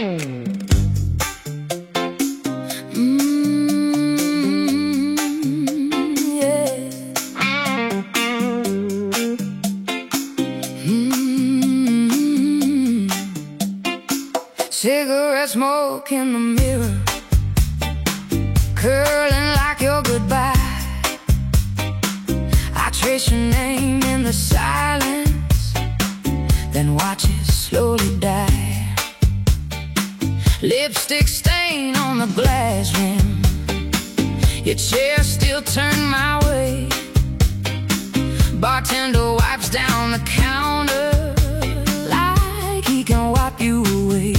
Cigarette smoke in the mirror, curling like your goodbye. I trace your name in the silence, then watch it slowly die. Lipstick stain on the glass rim, your chair still turned my way. Bartender wipes down the counter like he can wipe you away.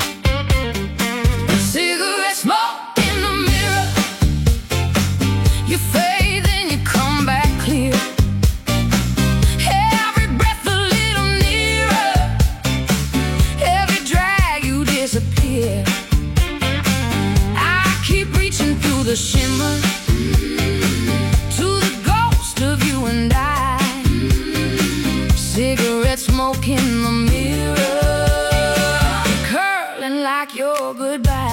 Cigarette smoke in the mirror, you fade then you come back clear. Every breath a little nearer, every drag you disappear. I keep reaching through the shimmer to the ghost of you and I. Cigarette smoke in the mirror, curling like your goodbye.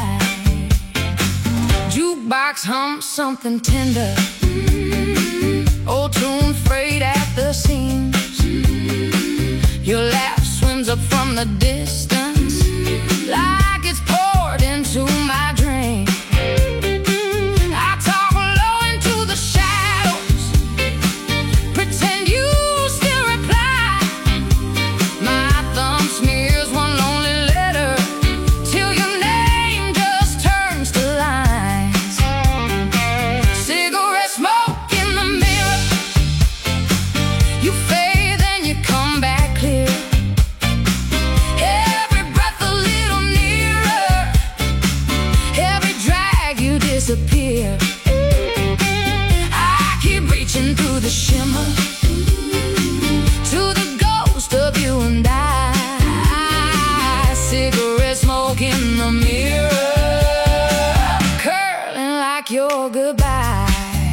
Jukebox hums something tender, old tune frayed at the seams. Your laugh swims up from the distance like it's poured into my drain. I talk low into the shadows, pretend you still reply. My thumb smears one lonely letter till your name just turns to lines. Cigarette smoke in the mirror, you fade then you come back clear. Every breath a little nearer, every drag you disappear. I keep reaching through the shimmer to the ghost of you and I. Cigarette smoke in the mirror, curling like your goodbye.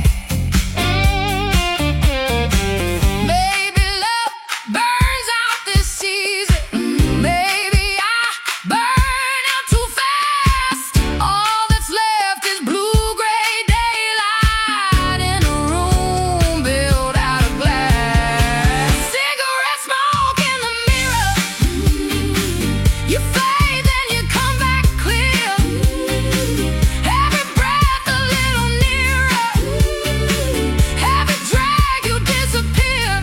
Maybe love burns out this season, maybe I burn out too fast. All that's left is blue-gray daylight in a room built out of glass. Cigarette smoke in the mirror, you fade then you come back clear. Every breath a little nearer, every drag you disappear.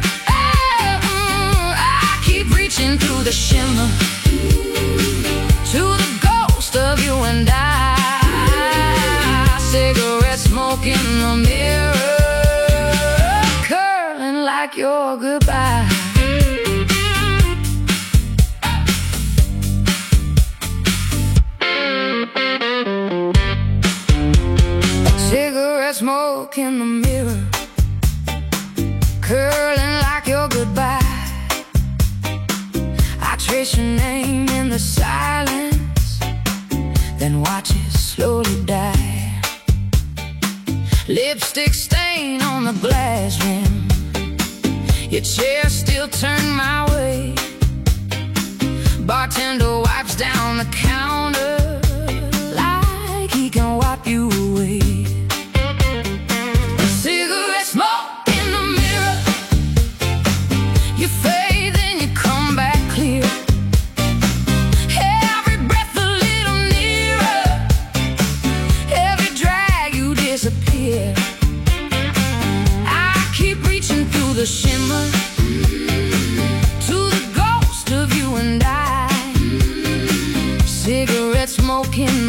I keep reaching through the shimmer to the ghost of you and I. Cigarette smoke in the mirror, curling like your goodbye. Cigarette smoke in the mirror, curling like your goodbye. I trace your name in the silence, then watch it slowly die. Lipstick stain on the glass rim, your chair still turned my way. Bartender wipes down the counter like he can wipe you away. Cigarette smoke in the mirror, you fade then you come back clear. Every breath a little nearer, every drag you disappear. I keep reaching through the shimmer to the ghost of you and I. Cigarette smoke in